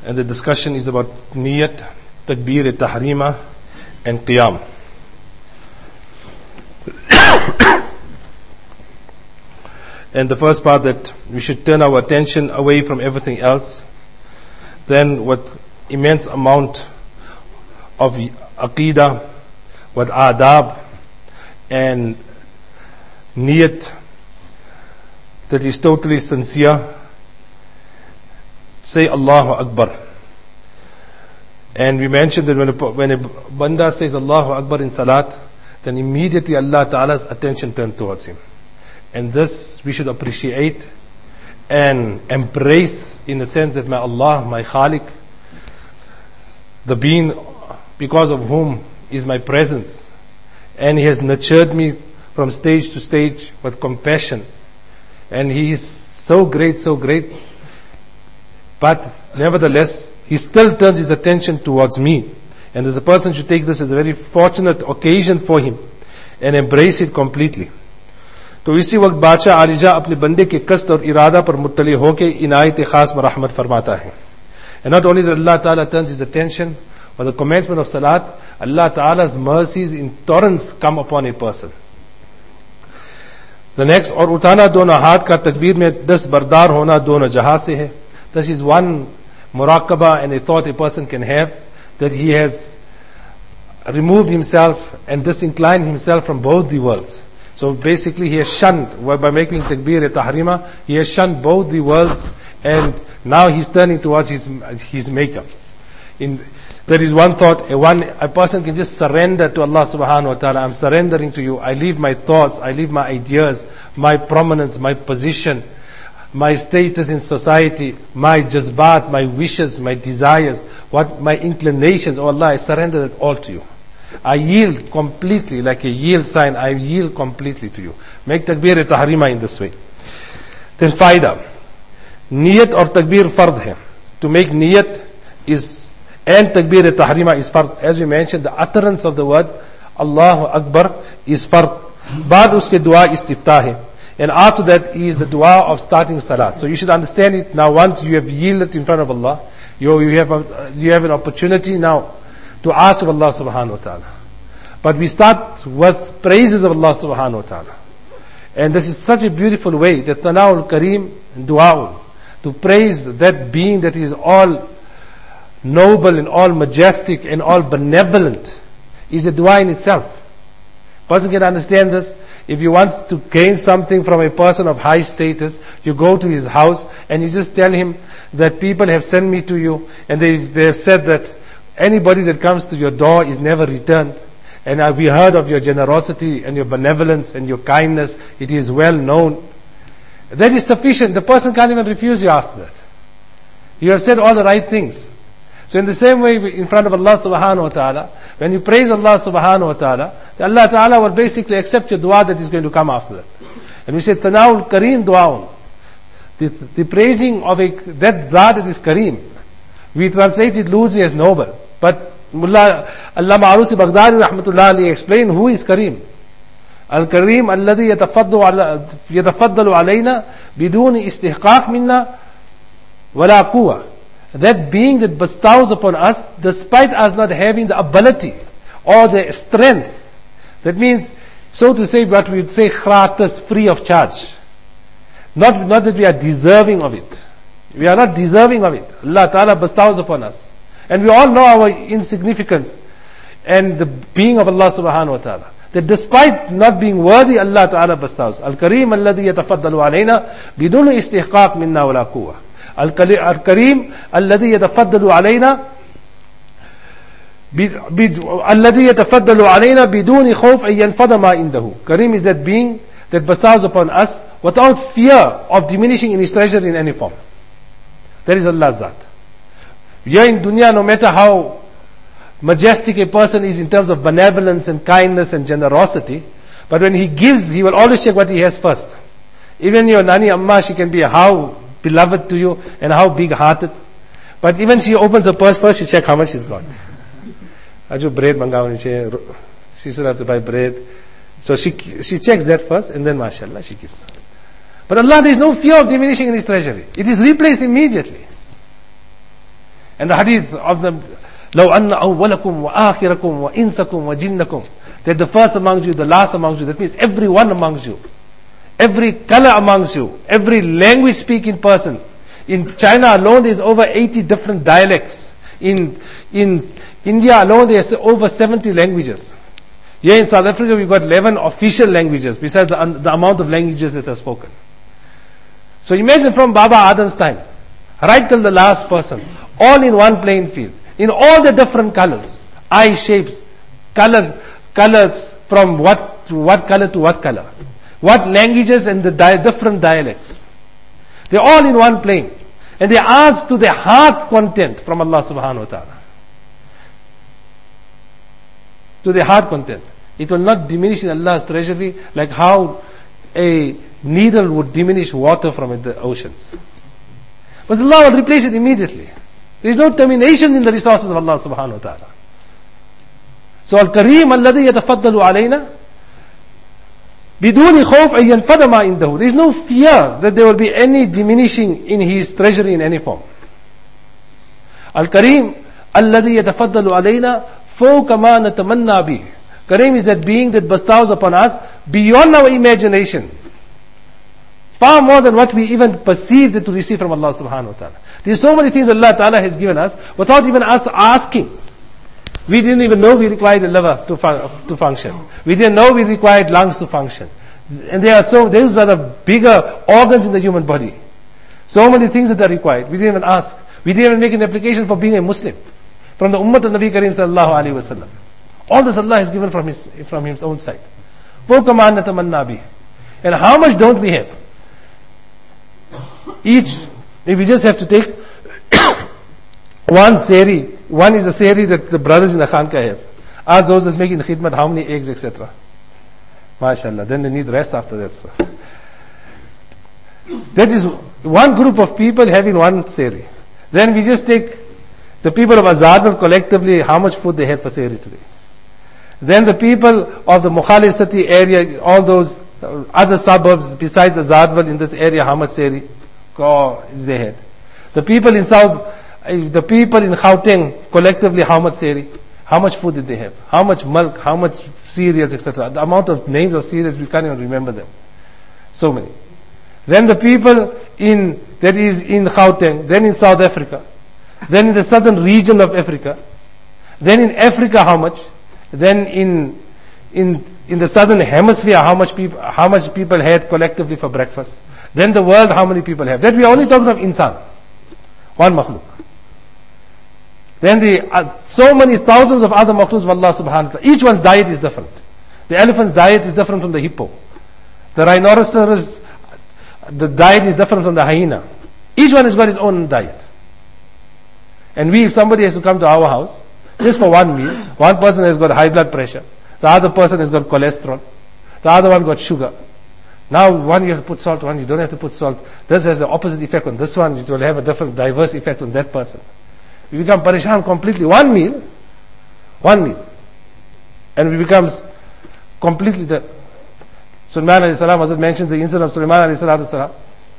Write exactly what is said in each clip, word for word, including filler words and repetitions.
and the discussion is about Niyat, Takbir-e-Tahrima and Qiyam. And the first part, that we should turn our attention away from everything else. Then what immense amount of Aqidah, what Adab and Niyat that is totally sincere. Say Allahu Akbar. And we mentioned that when a, when a Banda says Allahu Akbar in Salat, then immediately Allah Ta'ala's attention turns towards him. And this we should appreciate and embrace, in the sense that my Allah, my Khaliq, the being because of whom is my presence, and He has nurtured me from stage to stage with compassion, and He is so great, so great, but nevertheless He still turns His attention towards me. And as a person should take this as a very fortunate occasion for him and embrace it completely. तो इसी वक्त बादशाह आलिजा अपने बंदे के कस्त और इरादा पर मुत्तली होकर इनायत खास में रहमत फरमाता है. And not only that Allah Ta'ala turns His attention, but the commencement of Salat, Allah Ta'ala's mercies in torrents come upon a person. The next, और उठाना दोनों हाथ का तकबीर में दस बरदार होना दोनों जहां से है. This is one muraqabah and a thought a person can have, that he has removed himself and disinclined himself from both the worlds. So basically he has shunned, by making takbir-e-tahrima, he has shunned both the worlds, and now he's turning towards his his maker. In, there is one thought, a, one, a person can just surrender to Allah subhanahu wa ta'ala. I'm surrendering to you. I leave my thoughts, I leave my ideas, my prominence, my position, my status in society, my jazbat, my wishes, my desires, what my inclinations. Oh Allah, I surrender it all to you. I yield completely, like a yield sign, I yield completely to you. Make takbir-e-tahrima in this way. Then faida. Niyat or takbir fard hai. To make niyat is, and takbir-e-tahrima is fard. As we mentioned, the utterance of the word Allahu Akbar is fard. Baad uske dua istiftah hai. And after that is the dua of starting salat. So you should understand it now. Once you have yielded in front of Allah, you, you, have, a, you have an opportunity now to ask of Allah subhanahu wa ta'ala. But we start with praises of Allah subhanahu wa ta'ala. And this is such a beautiful way, that Tana'ul Kareem and Du'a'ul, to praise that being that is all noble and all majestic and all benevolent, is a dua in itself. Person can understand this. If you want to gain something from a person of high status, you go to his house and you just tell him that people have sent me to you, and they, they have said that anybody that comes to your door is never returned. And uh, we heard of your generosity and your benevolence and your kindness. It is well known. That is sufficient. The person can't even refuse you after that. You have said all the right things. So in the same way, in front of Allah subhanahu wa ta'ala, when you praise Allah subhanahu wa ta'ala, Allah ta'ala will basically accept your dua that is going to come after that. And we say, Tana'ul Kareem du'aun. The, the praising of a, that dua that is Kareem. We translate it loosely as noble. But Mullah Allah Ma'arusi Baghdadi rahmatullah alayhi explained who is Kareem. Al-Kareem alladhi yatafaddalu alayna biduni istihqaq minna wala quwwa. That being that bestows upon us despite us not having the ability or the strength. That means, so to say, what we would say khratas, free of charge. Not, not that we are deserving of it. We are not deserving of it. Allah Ta'ala bestows upon us. And we all know our insignificance and the being of Allah Subhanahu wa Ta'ala. That despite not being worthy, Allah Ta'ala bestows. Al-Kareem alladhi yatafaddalu alayna bidun istihqaq minna wala quwwa. Al-Kareem alladhi yatafaddalu alayna alladhi yatafaddalu alayna bidun khawf an yanfada ma indahu. Kareem is that being that bestows upon us without fear of diminishing in his treasure in any form. That is Allah's Zat. Here in dunya, no matter how majestic a person is in terms of benevolence and kindness and generosity, but when he gives, he will always check what he has first. Even your nani amma, she can be how beloved to you and how big-hearted, but even she opens her purse first, she checks how much she's got. Aju bread mangawani, she should have to buy bread. So she she checks that first, and then mashallah she gives. But Allah, there is no fear of diminishing in His treasury. It is replaced immediately. And the hadith of the لَوْ أَنَّ أَوَّلَكُمْ وَآخِرَكُمْ وَإِنسَكُمْ وَجِنَّكُمْ, that the first amongst you, the last amongst you, that means every one amongst you, every color amongst you, every language speaking person. In China alone there is over eighty different dialects. In in India alone there is over seventy languages. Here in South Africa we've got eleven official languages besides the, the amount of languages that are spoken. So imagine from Baba Adam's time, right till the last person, all in one playing field, in all the different colors, eye shapes, color, colors from what to what color to what color, what languages and the di- different dialects. They're all in one plane. And they ask to their heart content from Allah subhanahu wa ta'ala. To their heart content. It will not diminish in Allah's treasury like how a needle would diminish water from the oceans. But Allah will replace it immediately. There is no termination in the resources of Allah subhanahu wa ta'ala. So Al-Kareem alladhi yatafaddalu alayna biduni khawf an yanfada ma indahu. There is no fear that there will be any diminishing in his treasury in any form. Al-Kareem alladhi yatafaddalu alayna fawqa ma natamanna bih. Kareem is that being that bestows upon us beyond our imagination, far more than what we even perceived to receive from Allah subhanahu wa ta'ala. There are so many things Allah ta'ala has given us without even us asking. We didn't even know we required a liver to, fun- to function. We didn't know we required lungs to function. And there are so, those are the bigger organs in the human body. So many things that are required. We didn't even ask. We didn't even make an application for being a Muslim. From the Ummah of Nabi Kareem sallallahu alayhi wa sallam. All this Allah has given from His, from His own side. And how much don't we have? Each, if we just have to take one seri, one is the seri that the brothers in the Khanka have. Ask those that's making the khidmat how many eggs, et cetera. MashaAllah. Then they need rest after that. That is one group of people having one seri. Then we just take the people of Azadwal collectively, how much food they have for seri today. Then the people of the Mukhalisati area, all those other suburbs besides Azadwal in this area, how much seri they had. The people in South, the people in Gauteng collectively, how much seri, how much food did they have, how much milk, how much cereals, et cetera. The amount of names of cereals, we can't even remember them. So many. Then the people in, that is in Gauteng, then in South Africa, then in the southern region of Africa, then in Africa how much, then in in in the southern hemisphere how much people how much people had collectively for breakfast, then the world how many people have. That we are only talking of insan, one makhluk. Then the uh, so many thousands of other makhluks of Allah subhanahu wa ta'ala. Each one's diet is different. The elephant's diet is different from the hippo. The rhinoceros, the diet is different from the hyena. Each one has got his own diet. And we, if somebody has to come to our house, just for one meal, one person has got high blood pressure, the other person has got cholesterol, the other one got sugar. Now one you have to put salt, one you don't have to put salt. This has the opposite effect on this one, it will have a different, diverse effect on that person. We become parishan completely. One meal, one meal. And we become completely the Sulaiman alayhi salam, as it mentions the incident of Sulaiman alayhi salam,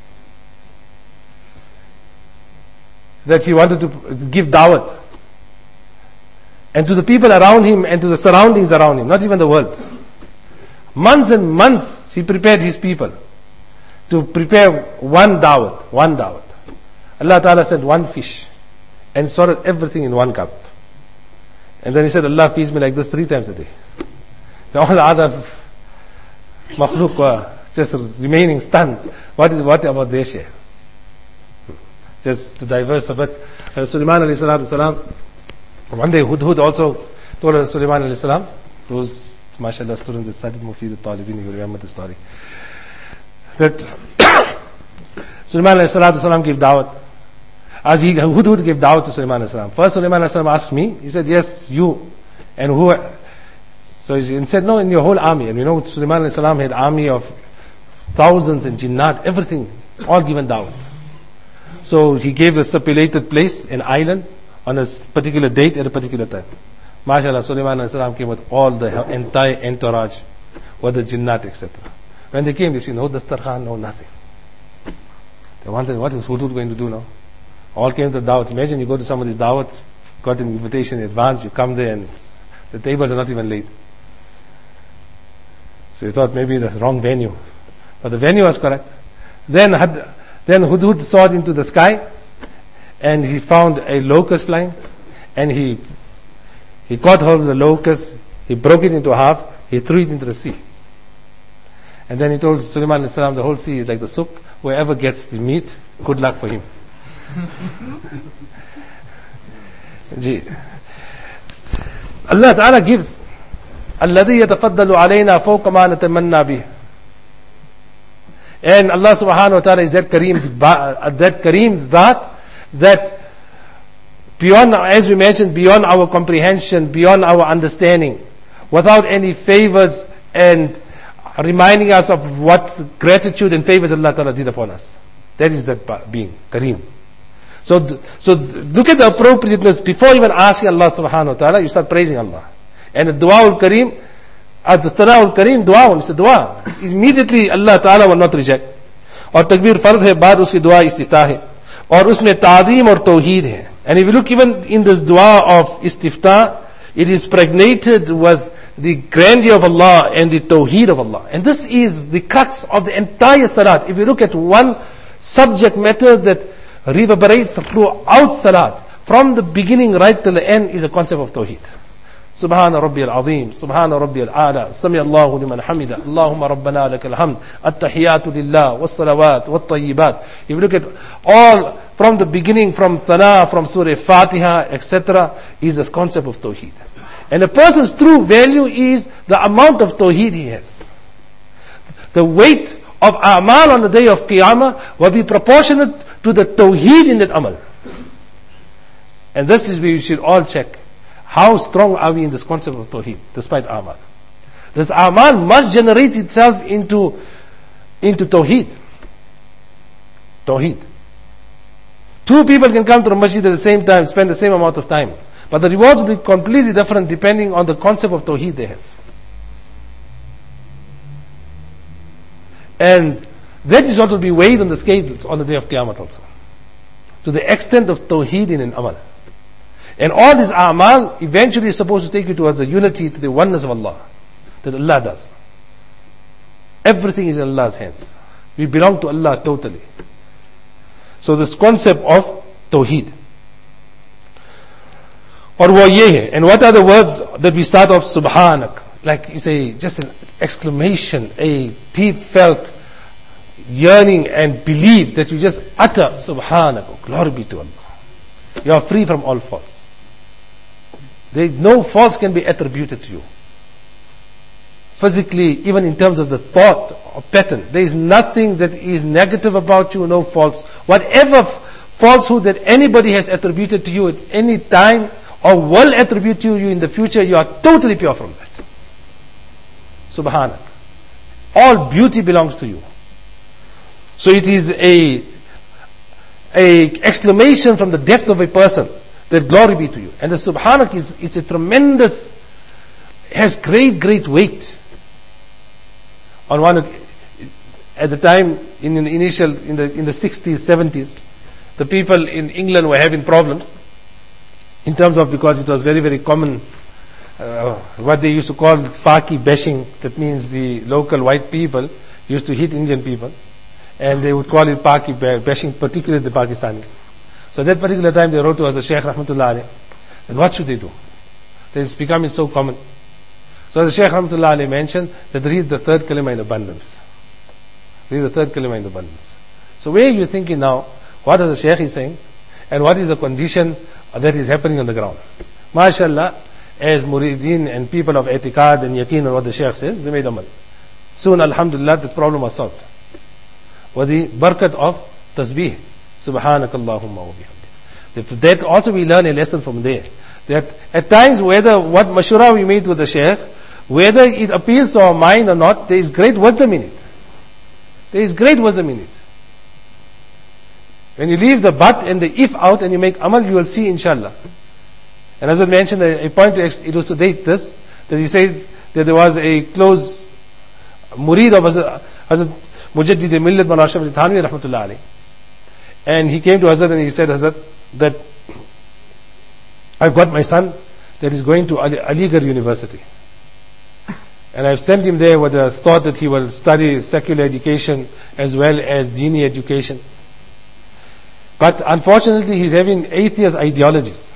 that he wanted to give dawat. And to the people around him and to the surroundings around him, not even the world. Months and months he prepared his people to prepare one dawat, one dawat. Allah Ta'ala said one fish and sorted everything in one cup. And then he said, Allah feeds me like this three times a day. The all the other makhluk were just remaining stunned. What is what about their share? Just to diverse a bit. Uh, Sulaiman alayhi salatu salam, one day Hudhud also told us, Sulaiman alayhi salam, those mashallah students that studied Mufid al-Talibin, you remember the story, that Sulaiman alayhi salatu salam gave dawat. As he, Hudhud gave dawat to Sulaiman alayhi salam. First Sulaiman alayhi salam asked me, he said, yes, you, and who, so he said, no, in your whole army. And you know, Sulaiman alayhi salam had army of thousands and jinnat, everything, all given dawat. So he gave a stipulated place, an island, on a particular date at a particular time. MashaAllah, Sulaiman alayhi salam came with all the entire entourage, with the jinnat, et cetera. When they came, they said, no dastarkhan, no nothing. They wanted, what is Hudhud going to do now? All came to the dawat. Imagine you go to somebody's dawat, got an invitation in advance, you come there and the tables are not even laid. So you thought maybe that's the wrong venue. But the venue was correct. Then had, then Hudhud soared into the sky and he found a locust flying and he he caught hold of the locust, he broke it into half, he threw it into the sea. And then he told Sulaiman alayhi salam, the whole sea is like the soup, whoever gets the meat, good luck for him. Ji. Allah Ta'ala gives الذي يتفضل علينا فوق ما نتمنى به. And Allah Subhanahu wa Ta'ala is that Kareem, that Kareem that that beyond, as we mentioned, beyond our comprehension, beyond our understanding, without any favors and reminding us of what gratitude and favors Allah Ta'ala did upon us. That is that being, Kareem. So, so look at the appropriateness. Before even asking Allah Subhanahu wa Ta'ala, you start praising Allah. And the Dua ul-Kareem, at the Thana ul-Kareem, Dua, it's a Dua. Immediately Allah Ta'ala will not reject. और तकबीर फर्ज है, बाद उसकी दुआ इस्तिफ्ताह है, और उसमें ताज़ीम और तौहीद है. And if you look even in this dua of istiftah, it is pregnated with the grandeur of Allah and the tawheed of Allah. And this is the crux of the entire salat. If you look at one subject matter that reverberates throughout salat, from the beginning right till the end, is the concept of tawheed. Subhana Rabbi al-Azim, Subhana Rabbi al-Ala, Sami Allahu liman hamida, Allahumma Rabbana lakal hamd, At-Tahiyatu lillah, Was-Salawat, Wat-Tayyibat. If you look at all, from the beginning, from Thana, from Surah Fatiha, et cetera, is this concept of tawheed. And a person's true value is the amount of tawheed he has. The weight of a'mal on the day of Qiyamah will be proportionate to the tawheed in that amal. And this is where we should all check. How strong are we in this concept of tawheed, despite a'mal? This a'mal must generate itself into, into tawheed. Tawheed. Two people can come to the masjid at the same time, spend the same amount of time. But the rewards will be completely different depending on the concept of tawheed they have. And that is what will be weighed on the scales on the day of Qiyamah also. To the extent of tawheed in an amal. And all these a'mal eventually is supposed to take you towards the unity, to the oneness of Allah. That Allah does. Everything is in Allah's hands. We belong to Allah totally. So this concept of tawheed. Or wo ye hai. And what are the words that we start off? Subhanak. Like it's a, just an exclamation, a deep felt yearning and belief that you just utter Subhanak. Oh, glory be to Allah. You are free from all faults. There, no faults can be attributed to you. Physically, even in terms of the thought or pattern, there is nothing that is negative about you, no faults. Whatever falsehood that anybody has attributed to you at any time or will attribute to you in the future, you are totally pure from that. Subhanak. All beauty belongs to you. So it is a, a exclamation from the depth of a person that glory be to you. And the Subhanak is, it's a tremendous, has great, great weight. On one, at the time, in the initial, in the, in the sixties, seventies, the people in England were having problems in terms of, because it was very, very common, uh, what they used to call Faki bashing. That means the local white people used to hit Indian people, and they would call it Paki bashing, particularly the Pakistanis. So at that particular time they wrote to us, the Shaykh Rahmatullah alayhi, and what should they do? That it's becoming so common. So the Shaykh Rahmatullah alayhi mentioned that read the third kalima in abundance. Read the third kalima in abundance. So where are you thinking now? What is the Shaykh is saying? And what is the condition that is happening on the ground? MashaAllah, as murideen and people of etiqad and yaqeen and what the Shaykh says, they made amal. Soon, alhamdulillah, the problem was solved. With the barakat of tasbih. Subhanakallahumma wa bihamdik. That also we learn a lesson from there. That at times, whether what mashura we made with the Shaykh, whether it appeals to our mind or not, there is great wisdom in it. There is great wisdom in it. When you leave the but and the if out and you make amal, you will see inshallah. And as I mentioned, a, a point to elucidate this, that he says that there was a close murid of Hazrat Mujaddid Millat Mawlana Ashraf Ali Thanwi rahmatullah alayhi. And he came to Hazrat and he said, Hazrat, that I've got my son that is going to Ali- Aligarh University. And I've sent him there with the thought that he will study secular education as well as Dini education. But unfortunately he's having atheist ideologies.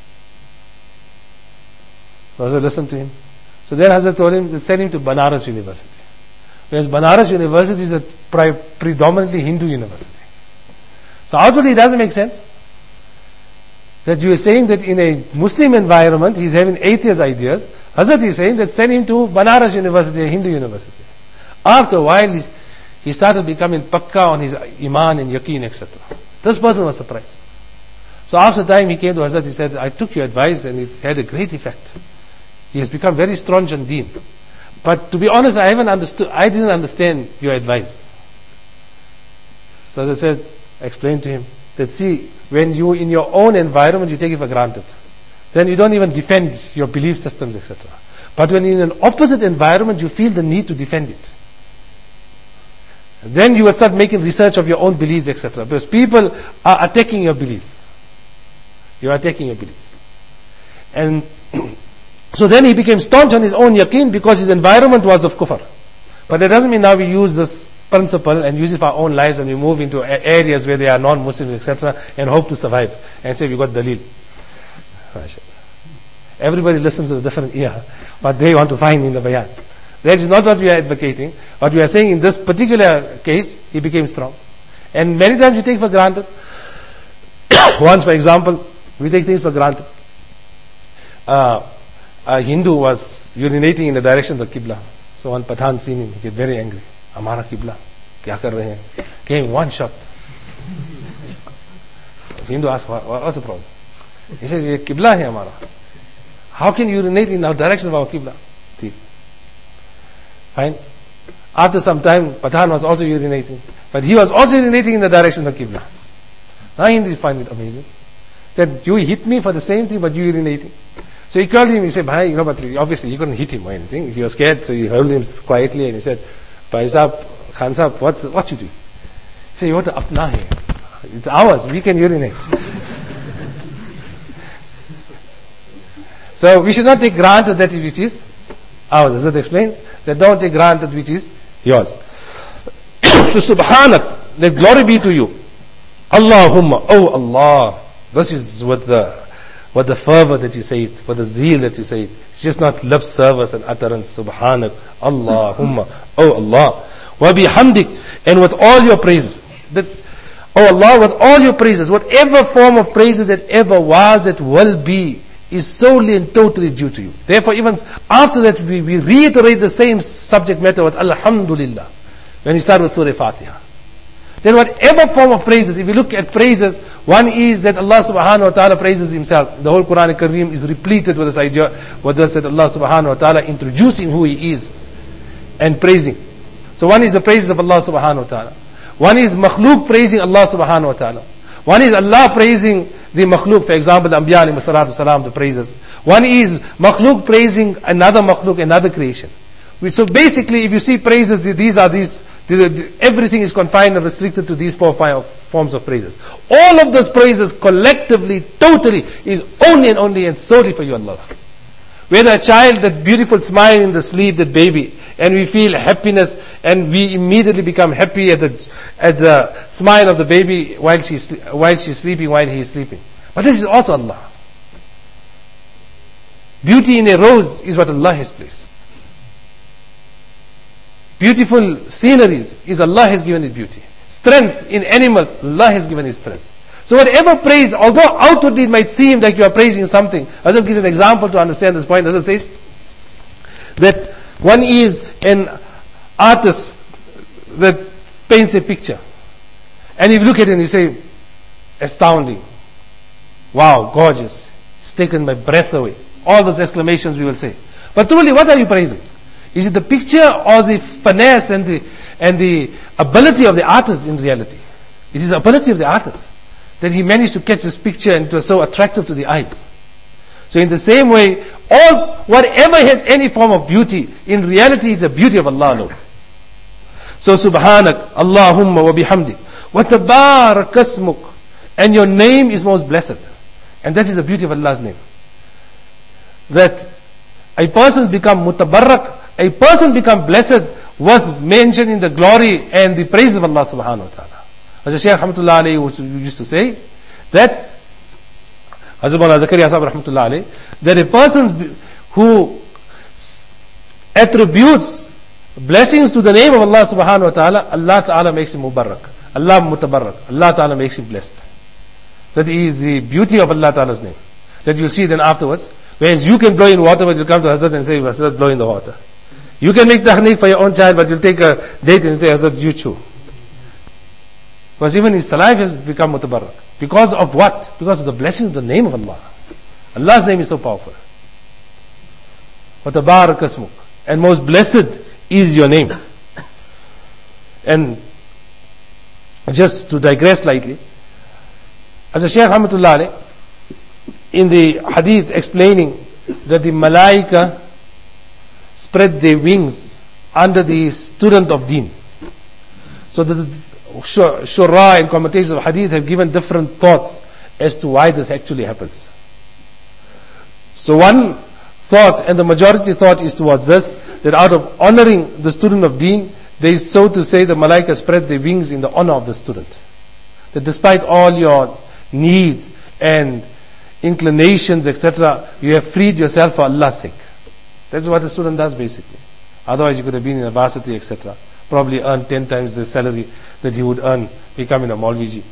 So Hazrat listened to him. So then Hazrat told him to send him to Banaras University. Whereas Banaras University is a pre- predominantly Hindu university. So outwardly it doesn't make sense that you are saying that in a Muslim environment he's having atheist ideas. Hazrat is saying that send him to Banaras University, a Hindu university. After a while he, he started becoming pakka on his iman and yaqeen, et cetera. This person was surprised. So after time he came to Hazrat, he said, I took your advice and it had a great effect. He has become very staunch on deen. But to be honest, I haven't understood, I didn't understand your advice. So as I said, I explained to him that see, when you in your own environment you take it for granted. Then you don't even defend your belief systems, et cetera. But when in an opposite environment you feel the need to defend it. Then you will start making research of your own beliefs, et cetera. Because people are attacking your beliefs. You are attacking your beliefs. And so then he became staunch on his own yaqeen because his environment was of kufr. But that doesn't mean now we use this principle and use it for our own lives when we move into areas where they are non-Muslims, et cetera, and hope to survive. And say we got dalil. Everybody listens to a different ear, what they want to find in the bayan. That is not what we are advocating. What we are saying in this particular case, he became strong. And many times we take for granted. Once, for example, we take things for granted. Uh, a Hindu was urinating in the direction of the Qibla. So one Pathan seen him, he get very angry. Amara Qibla, kya kar rahe hain? Gave him one shot. Hindu asked, what's the problem? He says, ye Qibla hai Amara. How can you urinate in the direction of our Qibla? Fine. After some time, Pathan was also urinating. But he was also urinating in the direction of the Qibla. Now Hindus find it amazing. That you hit me for the same thing, but you urinating. So he called him, he said, Bhai, you know, but obviously he couldn't hit him or anything. He was scared, so he held him quietly and he said, Bhai Sahab, Khan Sahab, what, what you do? He said, you want to apna hai. It's ours, we can urinate. So we should not take granted that which is ours. As it explains, that don't take granted which is yours. So subhanak, let glory be to you. Allahumma, oh Allah. This is what the what the fervor that you say it, what the zeal that you say it. It's just not lip service and utterance. Subhanak, Allahumma, oh Allah. Wa bihamdik, and with all your praises. That, oh Allah, with all your praises, whatever form of praises that ever was, that will be, is solely and totally due to you. Therefore, even after that, we, we reiterate the same subject matter with Alhamdulillah. When we start with Surah Fatiha. Then whatever form of praises, if you look at praises, one is that Allah subhanahu wa ta'ala praises Himself. The whole Quran Kareem is repleted with this idea, with this that Allah subhanahu wa ta'ala introducing who He is and praising. So one is the praises of Allah subhanahu wa ta'ala. One is makhluk praising Allah subhanahu wa ta'ala. One is Allah praising the makhluk, for example, the Anbiya alayhi salatu salam, the praises. One is makhluk praising another makhluk, another creation. So basically, if you see praises, these are these, everything is confined and restricted to these four five forms of praises. All of those praises collectively, totally, is only and only and solely for you, Allah. Whether a child, that beautiful smile in the sleep, that baby, and we feel happiness, and we immediately become happy at the at the smile of the baby while she's while she's sleeping, while he is sleeping. But this is also Allah. Beauty in a rose is what Allah has placed. Beautiful sceneries is Allah has given it beauty. Strength in animals, Allah has given it strength. So whatever praise, although outwardly it might seem like you are praising something, I'll just give you an example to understand this point. As it says, that one is an artist that paints a picture. And if you look at it and you say, astounding, wow, gorgeous, it's taken my breath away. All those exclamations we will say. But truly, what are you praising? Is it the picture or the finesse and the and the ability of the artist in reality? It is the ability of the artist that he managed to catch this picture and it was so attractive to the eyes. So in the same way, all whatever has any form of beauty, in reality is the beauty of Allah alone. So subhanak, Allahumma wa bihamdik, wa tabarak asmuk, And your name is most blessed. And that is the beauty of Allah's name. That a person become mutabarrak, a person become blessed with mentioning the glory and the praise of Allah subhanahu wa ta'ala. As the Shaykh rahmatullah alayhi used to say, that Hazrat Maulana Zakaria Sahib rahmatullah alayhi, that a person who attributes blessings to the name of Allah subhanahu wa ta'ala, Allah ta'ala makes him mubarak. Allah mutabarak. Allah ta'ala makes him blessed. That is the beauty of Allah ta'ala's name. That you'll see then afterwards. Whereas you can blow in water, but you'll come to Hazrat and say, Hazrat, blow in the water. You can make tahniq for your own child, but you'll take a date and say, Hazrat, you chew. Because even his life has become mutabarak. Because of what? Because of the blessing of the name of Allah. Allah's name is so powerful. وَتَبَارَكَ اسْمُكَ. And most blessed is your name. And just to digress slightly, as a Shaykh Rahmatullah alayh, in the hadith explaining that the malaika spread their wings under the student of deen. So the shura and commentators of hadith have given different thoughts as to why this actually happens. So one thought, and the majority thought, is towards this, that out of honoring the student of deen, they, so to say, the malaika spread their wings in the honor of the student. That despite all your needs and inclinations, et cetera, you have freed yourself for Allah's sake. That's what a student does basically. Otherwise you could have been in a varsity, et cetera. Probably earn ten times the salary that you would earn becoming a Maulviji.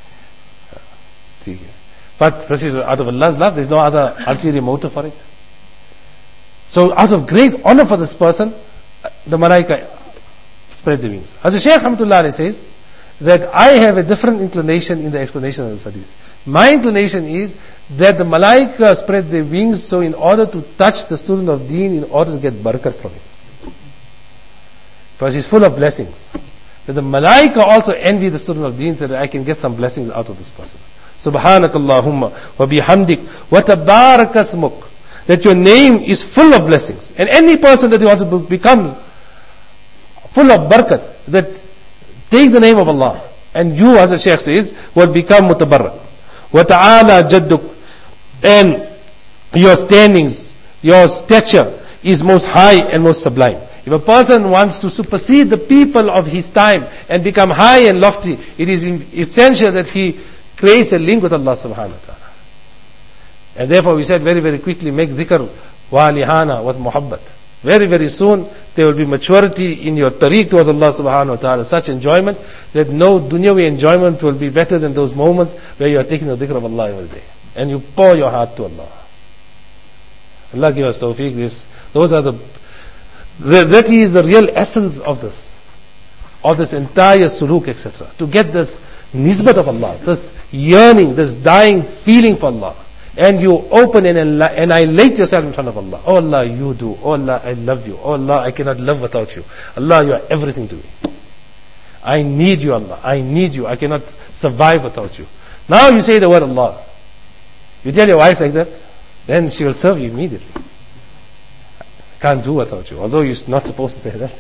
But this is out of Allah's love. There is no other ulterior motive for it. So out of great honor for this person, the malaika spread the wings. As the Shaykh Hamdulillah says, that I have a different inclination in the explanation of this hadith. My inclination is that the malaika spread their wings so in order to touch the student of deen, in order to get barakat from him. Because he's full of blessings. That the malaika also envy the student of deen so that I can get some blessings out of this person. Subhanakallahumma wa bihamdik wa tabaraka ismuk. That your name is full of blessings. And any person that wants to become full of barakat, that take the name of Allah, and you, as the Shaykh says, will become mutabarrak. Wa ta'ala jadduk. And your standings, your stature is most high and most sublime. If a person wants to supersede the people of his time and become high and lofty, it is essential that he creates a link with Allah subhanahu wa ta'ala. And therefore we said very very quickly, make dhikr wa lihana with muhabbat. Very very soon there will be maturity in your tariq towards Allah subhanahu wa ta'ala, such enjoyment that no dunyawi enjoyment will be better than those moments where you are taking the dhikr of Allah every day. And you pour your heart to Allah. Allah give us tawfiq. This, those are the, the, that is the real essence of this, of this entire suluk, et cetera. To get this nisbat of Allah, this yearning, this dying feeling for Allah. And you open and annihilate yourself in front of Allah. Oh Allah, you do. Oh Allah, I love you. Oh Allah, I cannot live without you. Allah, you are everything to me. I need you, Allah. I need you. I cannot survive without you. Now you say the word Allah. You tell your wife like that, then she will serve you immediately. I can't do without you. Although you're not supposed to say that.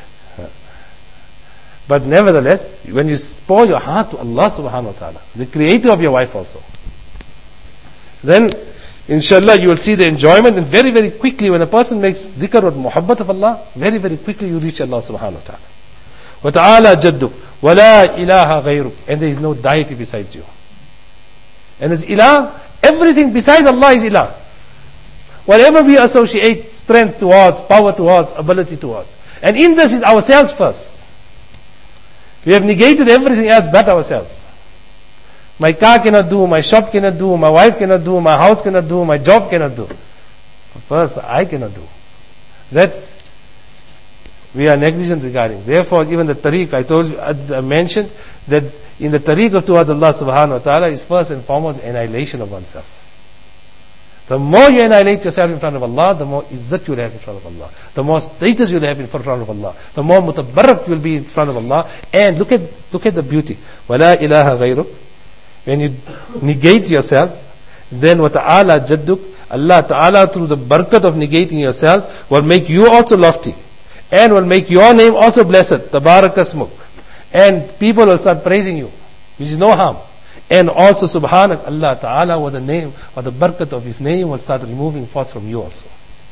But nevertheless, when you pour your heart to Allah subhanahu wa ta'ala, the creator of your wife also, then inshallah you will see the enjoyment, and very very quickly when a person makes dhikr with muhabbat of Allah, very very quickly you reach Allah subhanahu wa ta'ala. Wa ta'ala jadduk wa la ilaha ghayruk. And there is no deity besides you. And as ilah, everything besides Allah is ilah. Whatever we associate strength towards, power towards, ability towards. And in this is ourselves first. We have negated everything else but ourselves. My car cannot do, my shop cannot do, my wife cannot do, my house cannot do, my job cannot do. First, I cannot do. That we are negligent regarding. Therefore, even the tariq, I told you, I mentioned that in the tariq of towards Allah subhanahu wa ta'ala is first and foremost annihilation of oneself. The more you annihilate yourself in front of Allah, the more izzat you will have in front of Allah. The more status you will have in front of Allah. The more mutabarrak you will be in front of Allah. And look at look at the beauty. وَلَا إِلَهَ غَيْرُكَ. When you negate yourself, then wa ta'ala jadduk, Allah ta'ala through the barakat of negating yourself will make you also lofty. And will make your name also blessed. Tabarak asmuk. And people will start praising you, which is no harm. And also subhanak, Allah Ta'ala, with the name or the barakat of His name will start removing faults from you also.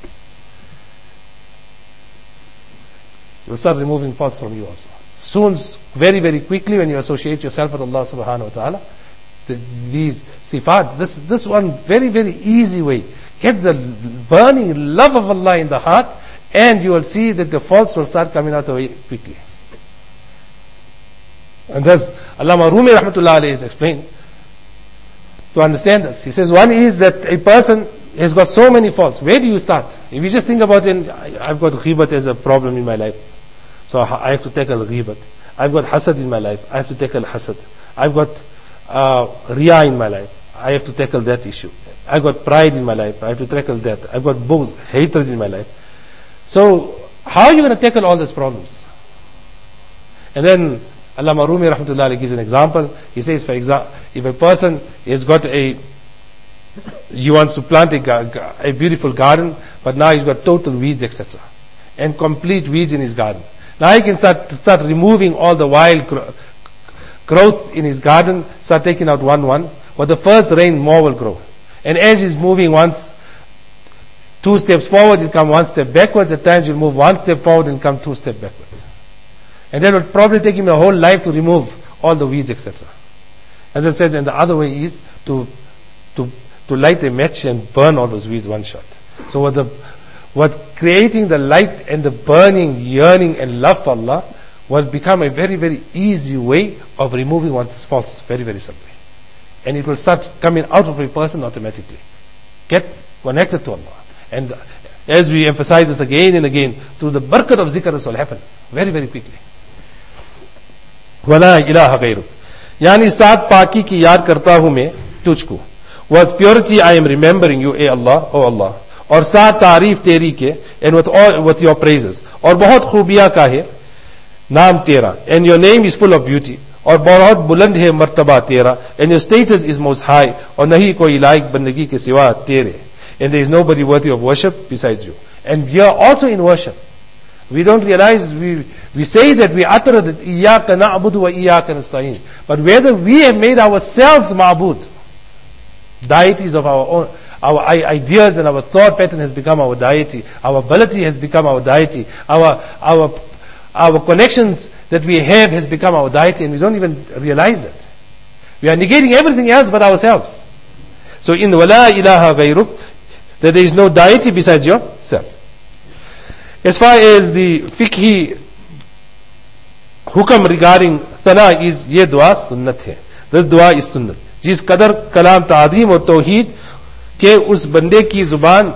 He will start removing faults from you also. Soon, very, very quickly, when you associate yourself with Allah Subhanahu wa Ta'ala, the, these sifat, this, this one very, very easy way. Get the burning love of Allah in the heart, and you will see that the faults will start coming out very quickly. And thus, Allama Rumi Rahmatullah Alayhi is explained to understand this. He says, one is that a person has got so many faults. Where do you start? If you just think about it, I've got ghibat as a problem in my life, so I have to tackle ghibat. I've got hasad in my life, I have to tackle hasad. I've got uh, riya in my life, I have to tackle that issue. I've got pride in my life, I have to tackle that. I've got bughz, hatred in my life. So, how are you going to tackle all these problems? And then, Allama Rumi Rahmatullah Alayhi gives an example. He says, for example, if a person has got a, he wants to plant a, a beautiful garden, but now he's got total weeds, et cetera, and complete weeds in his garden. Now he can start start removing all the wild gro- growth in his garden, start taking out one one. But the first rain, more will grow. And as he's moving once, two steps forward, he'll come one step backwards. At times he'll move one step forward and come two steps backwards. And that will probably take him a whole life to remove all the weeds, et cetera. As I said, and the other way is to to to light a match and burn all those weeds one shot. So what the what creating the light and the burning, yearning and love for Allah will become a very, very easy way of removing one's faults very, very simply. And it will start coming out of a person automatically. Get connected to Allah. And as we emphasize this again and again, through the barakat of zikr, this will happen very, very quickly. وَلَا إِلَهَ غَيْرُكَ, यानी सात पाकी की याद करता हूं मैं तुझको. With purity I am remembering you, A Allah, O Allah. और सात तारीफ तेरी के, and with all, with your praises. और बहुत खूबियां का है नाम तेरा, and your name is full of beauty. और बहुत बुलंद है मर्तबा तेरा, and your status is most high. और नहीं कोई लायक बंदगी के सिवा तेरे, and there is nobody worthy of worship besides you. And we are also in worship. We don't realize, we we say that we utter that إِيَّاكَ نَعْبُدُ وَإِيَّاكَ نَسْتَعِينُ, but whether we have made ourselves ma'bud, deities of our own, our ideas and our thought pattern has become our deity, our ability has become our deity, our our our connections that we have has become our deity, and we don't even realize that. We are negating everything else but ourselves. So in وَلَا إِلَهَ غَيْرُكَ, that there is no deity besides yourself. As far as the fiqhi hukam regarding thana is, ye dua sunnat hai. This dua is sunnat. जिस कदर कलाम तादीम और तौहीद के उस बंदे की जुबान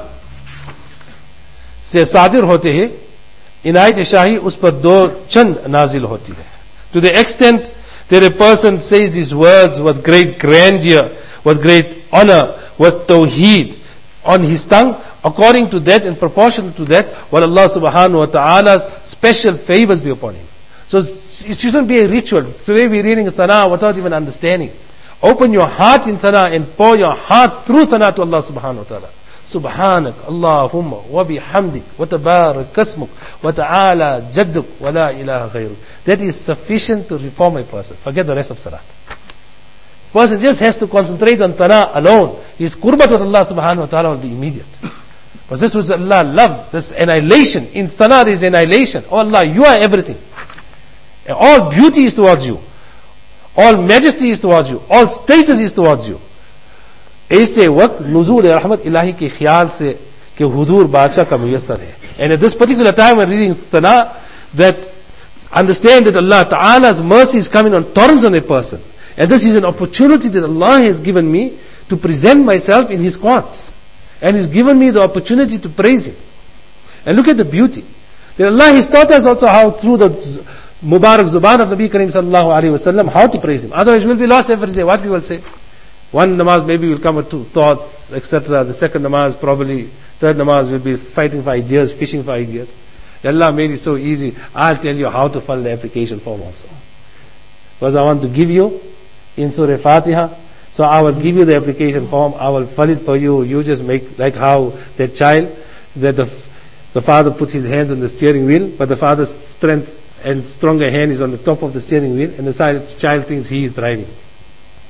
से सादिर होते हैं, इनायत शाही उस पर दो चंद नाजिल होती है. To the extent that a person says these words with great grandeur, with great honor, with tawheed on his tongue, according to that and proportional to that, will Allah subhanahu wa ta'ala's special favors be upon him. So it shouldn't be a ritual. Today we're reading thana without even understanding. Open your heart in thana and pour your heart through thana to Allah subhanahu wa ta'ala. Subhanak Allahumma wa bihamdik wa tabarak kasmuk wa ta'ala jadduk wa la ilaha ghayruk. That is sufficient to reform a person. Forget the rest of salat. Person just has to concentrate on thana alone. His qurbat with Allah subhanahu wa ta'ala will be immediate. Because this is Allah loves, this annihilation. In thana there is annihilation. Oh Allah, you are everything. And all beauty is towards you. All majesty is towards you. All status is towards you. ऐसे वक्त नुज़ूल रहमत इलाही के ख्याल से कि हुजूर बादशाह का मुयस्सर है. And at this particular time when reading thana, that understand that Allah Ta'ala's mercy is coming on torrents on a person. And this is an opportunity that Allah has given me to present myself in His courts. And He's given me the opportunity to praise Him. And look at the beauty. That Allah has taught us also how through the Mubarak Zuban of Nabi Kareem Sallallahu Alaihi Wasallam how to praise Him. Otherwise we'll be lost every day. What we will say? One namaz maybe will come with two thoughts, et cetera. The second namaz probably, third namaz will be fighting for ideas, fishing for ideas. Allah made it so easy. I'll tell you how to fill the application form also. Because I want to give you in Surah Fatiha, so I will give you the application form, I will fill it for you. You just make, like how that child, that the, the father puts his hands on the steering wheel, but the father's strength and stronger hand is on the top of the steering wheel, and the child thinks he is driving.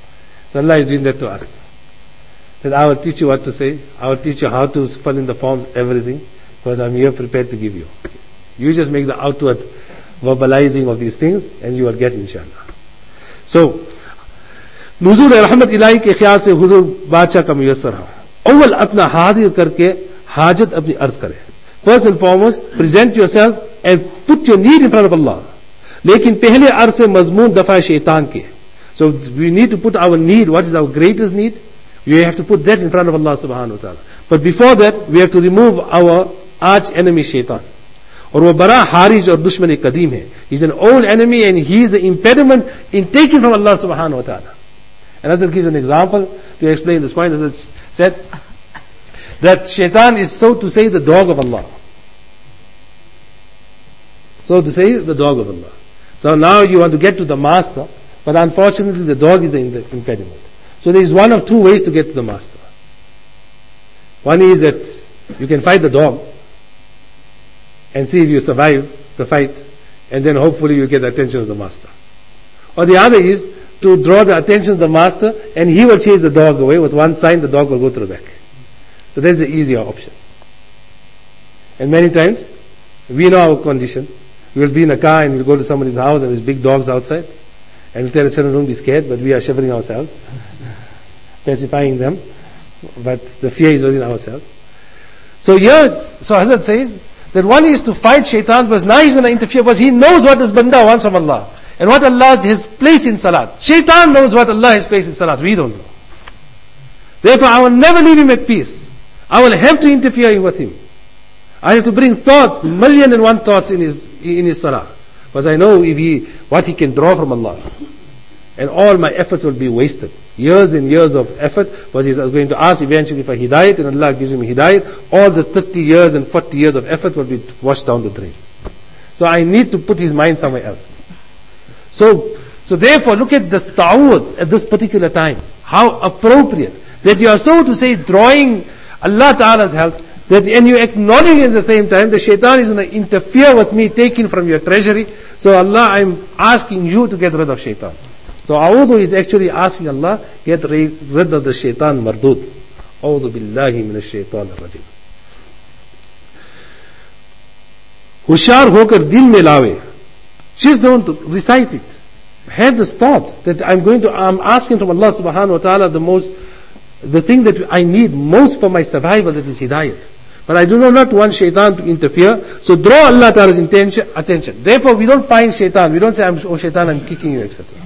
So Allah is doing that to us. That I will teach you what to say, I will teach you how to fill in the forms, everything, because I'm here prepared to give you. You just make the outward verbalizing of these things and you will get inshallah. So, नुज़ूल रहमत इलाही के ख्याल से हुजूर बादशाह का मुयस्सर हो, अव्वल अपना हाजिर करके हाजत अपनी अर्ज करें. First and foremost, present yourself and put your need in front of Allah. लेकिन पहले अर्ज से मजमून दफा शैतान के. So we need to put our need, what is our greatest need? We have to put that in front of Allah subhanahu wa ta'ala. But before that, we have to remove our arch enemy shaitan. और वो बड़ा हारिज और दुश्मन कदीम है. He is an old enemy and he is the impediment in taking from Allah subhanahu wa ta'ala. And Hazrat gives an example to explain this point. Hazrat said that shaitan is, so to say, the dog of Allah. So to say, the dog of Allah. So now you want to get to the master, but unfortunately the dog is the impediment. So there is one of two ways to get to the master. One is that you can fight the dog and see if you survive the fight, and then hopefully you get the attention of the master. Or the other is to draw the attention of the master and he will chase the dog away. With one sign, the dog will go to the back. So that's the easier option. And many times, we know our condition. We will be in a car and we'll go to somebody's house and there's big dogs outside. And we'll tell the children, don't be scared, but we are shivering ourselves, pacifying them. But the fear is within ourselves. So here, so Hazrat says that one is to fight shaitan because now he's going to interfere because he knows what this banda wants from Allah. And what Allah has placed in salat. Shaitan knows what Allah has placed in salat. We don't know. Therefore, I will never leave him at peace. I will have to interfere with him. I have to bring thoughts, million and one thoughts in his in his salah. Because I know if he, what he can draw from Allah. And all my efforts will be wasted. Years and years of effort. Because he is going to ask eventually for hidayat, and Allah gives him hidayat. All the thirty years and forty years of effort will be washed down the drain. So I need to put his mind somewhere else. So, so therefore, look at the ta'awudh at this particular time. How appropriate. That you are, so to say, drawing Allah Ta'ala's help, that, and you acknowledge at the same time, the shaitan is going to interfere with me, taking from your treasury. So Allah, I'm asking you to get rid of shaitan. So A'udhu is actually asking Allah, get rid of the shaitan mardud. A'udhu billahi minash shaitan ar-rajim. Hushar hokar dil mein lawe. Just don't recite it. Have this thought that I'm going to, I'm asking from Allah subhanahu wa ta'ala the most, the thing that I need most for my survival, that is hidayat. But I do not want shaitan to interfere. So draw Allah ta'ala's intention, attention. Therefore we don't find shaitan. We don't say, oh shaitan, I'm kicking you, et cetera.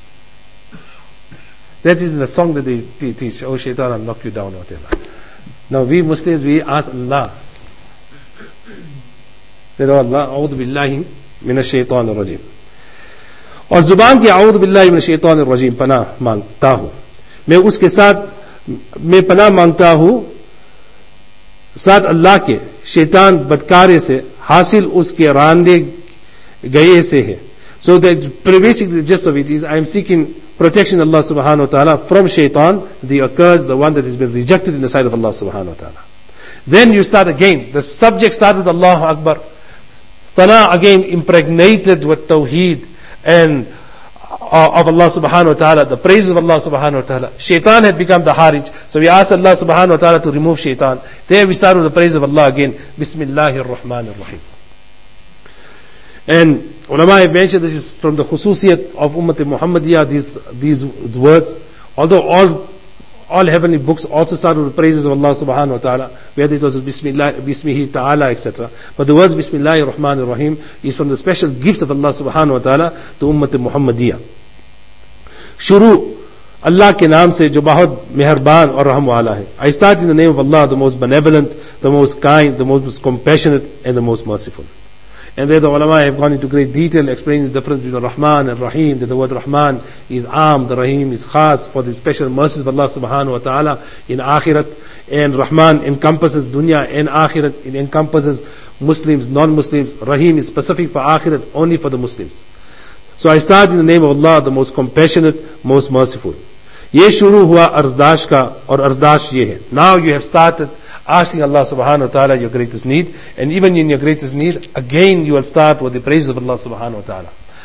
That is in the song that they teach, oh shaitan, I'll knock you down, or whatever. Now we Muslims, we ask Allah. That, oh Allah, a'udhu billahi min ash-shaytan ar-rajim. और जुबान की आऊद बिल्लाहि मिनश शैतानिर रजीम पनाह मांगता हूँ. मैं उसके साथ मैं पनाह मांगता हूँ साथ अल्लाह के शैतान बदकारे से हासिल उसके रांदे गए से है. So the basically the gist of it is I am seeking protection of Allah subhanahu wa ta'ala from shaitan, the accursed, the one that has been rejected in the sight of Allah subhanahu wa ta'ala. Then you start again. The subject started with Allahu Akbar. Tana again impregnated with Tawheed and uh, of Allah subhanahu wa ta'ala, the praises of Allah subhanahu wa ta'ala. Shaitan had become the harij. So we asked Allah subhanahu wa ta'ala to remove shaitan. There we start with the praise of Allah again. Bismillahir Rahmanir Rahim. And ulama have mentioned this is from the khususiyat of Ummat Muhammadiyah, these, these words. Although all all heavenly books also start with the praises of Allah subhanahu wa ta'ala, whether it was Bismillah, Bismihi ta'ala, et cetera. But the words Bismillahir Rahmanir Rahim is from the special gifts of Allah subhanahu wa ta'ala to Ummat Muhammadiyah. Shuru, Allah ke naam se jo bahut meherban aur rahm wala hai. I start in the name of Allah, the most benevolent, the most kind, the most compassionate, and the most merciful. And there the ulama have gone into great detail explaining the difference between Rahman and Rahim, that the word Rahman is Am, the Rahim is Khas, for the special mercies of Allah subhanahu wa ta'ala in Akhirat, and Rahman encompasses dunya and Akhirat, it encompasses Muslims, non-Muslims. Rahim is specific for Akhirat, only for the Muslims. So I start in the name of Allah, the most compassionate, most merciful. Ye shuru hua ardash ka, or ardash ye hai. Now you have started asking Allah subhanahu wa ta'ala your greatest need, and even in your greatest need, again you will start with the praise of Allah subhanahu wa ta'ala.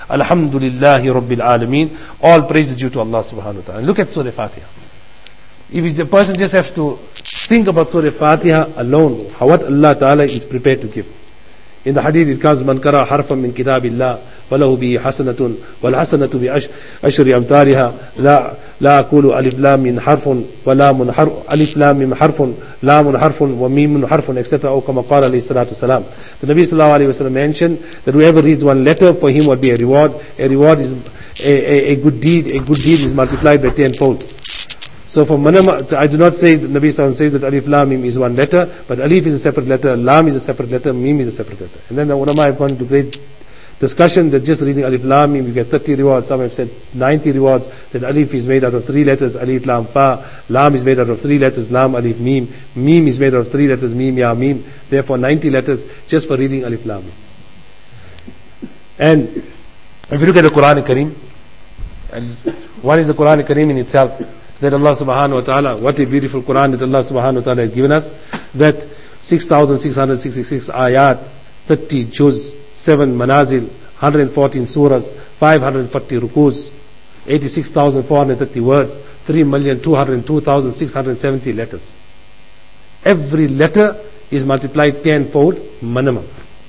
Alhamdulillahi Rabbil Alameen. All praise is due to Allah subhanahu wa ta'ala. And look at Surah Fatiha. If the person just has to think about Surah Fatiha alone, how what Allah Ta'ala is prepared to give. In the hadith it comes, Man kara harfan min kitabillah, walahu bihi hasanatun, wal hasanatu bi ashri amtariha, la, la akulu alif lam min harfun, wa lamun harfun, alif lam min harfun, lamun harfun, wa mimun harfun, et cetera. Or kama qala alayhi salatu salam. The Nabi sallallahu alayhi wa sallam mentioned that whoever reads one letter, for him will be a reward. A reward is, a, a, a good deed, a good deed is multiplied by ten folds. So for manama, I do not say that Nabi Sallallahu says that alif lam mim is one letter, but alif is a separate letter, lam is a separate letter, mim is a separate letter. And then the ulama have gone into great discussion that just reading alif lam mim you get thirty rewards. Some have said ninety rewards. That alif is made out of three letters, alif lam fa. Lam is made out of three letters, lam alif mim. Mim is made out of three letters, mim ya mim. Therefore ninety letters just for reading alif lam mim. And if you look at the Quran Kareem, and one is the Quran Kareem in itself, that Allah subhanahu wa ta'ala, what a beautiful Quran that Allah subhanahu wa ta'ala has given us, that six thousand six hundred sixty-six ayat, thirty juz, seven manazil, one hundred fourteen surahs, five hundred forty rukus, eighty-six thousand four hundred thirty words, three million two hundred two thousand six hundred seventy letters. Every letter is multiplied tenfold minimum.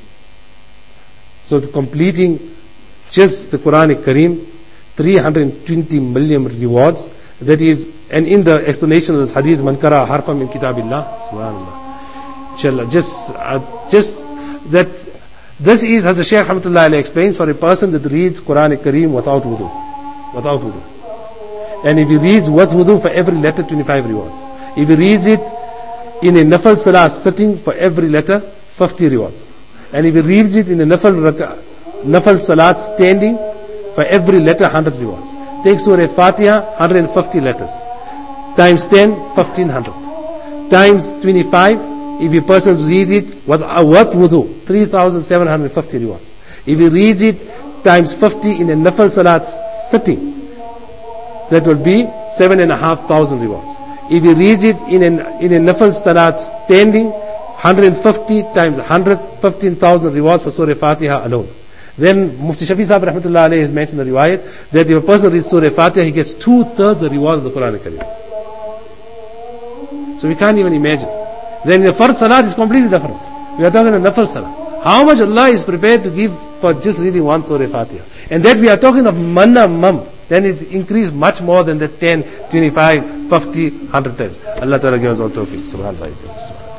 So the completing just the Quranic Kareem, three hundred twenty million rewards. That is, and in the explanation of this hadith, man kara harfan min kitabillah, subhanallah, inshallah, just, uh, just that, this is, as the Shaykh Hamdulillah explains, for a person that reads Quranic Kareem without wudu, without wudu. And if he reads with wudu, for every letter, twenty-five rewards. If he reads it in a nafal salah sitting, for every letter, fifty rewards. And if he reads it in a nafal, nafal salat standing, for every letter, one hundred rewards. Take Surah Fatiha, one hundred fifty letters. Times ten, fifteen hundred. Times twenty-five, if a person reads it with what wudu, three thousand seven hundred fifty rewards. If he reads it times fifty in a nafal salat sitting, that will be seven and a half thousand rewards. If he reads it in a, in a nafal salat standing, one hundred fifty times one hundred, fifteen thousand rewards for Surah Fatiha alone. Then Mufti Shafi Sahib Rahmatullah Alayhi has mentioned the riwayat that if a person reads Surah Fatiha, he gets two-thirds the reward of the Quran Kareem. So we can't even imagine. Then the first salat is completely different. We are talking about nafal salah. How much Allah is prepared to give for just reading one Surah Fatiha. And that we are talking of manna mum. Then it's increased much more than the ten, twenty-five, fifty, one hundred times. Allah Ta'ala gives us all tawfiq. Subhanallah.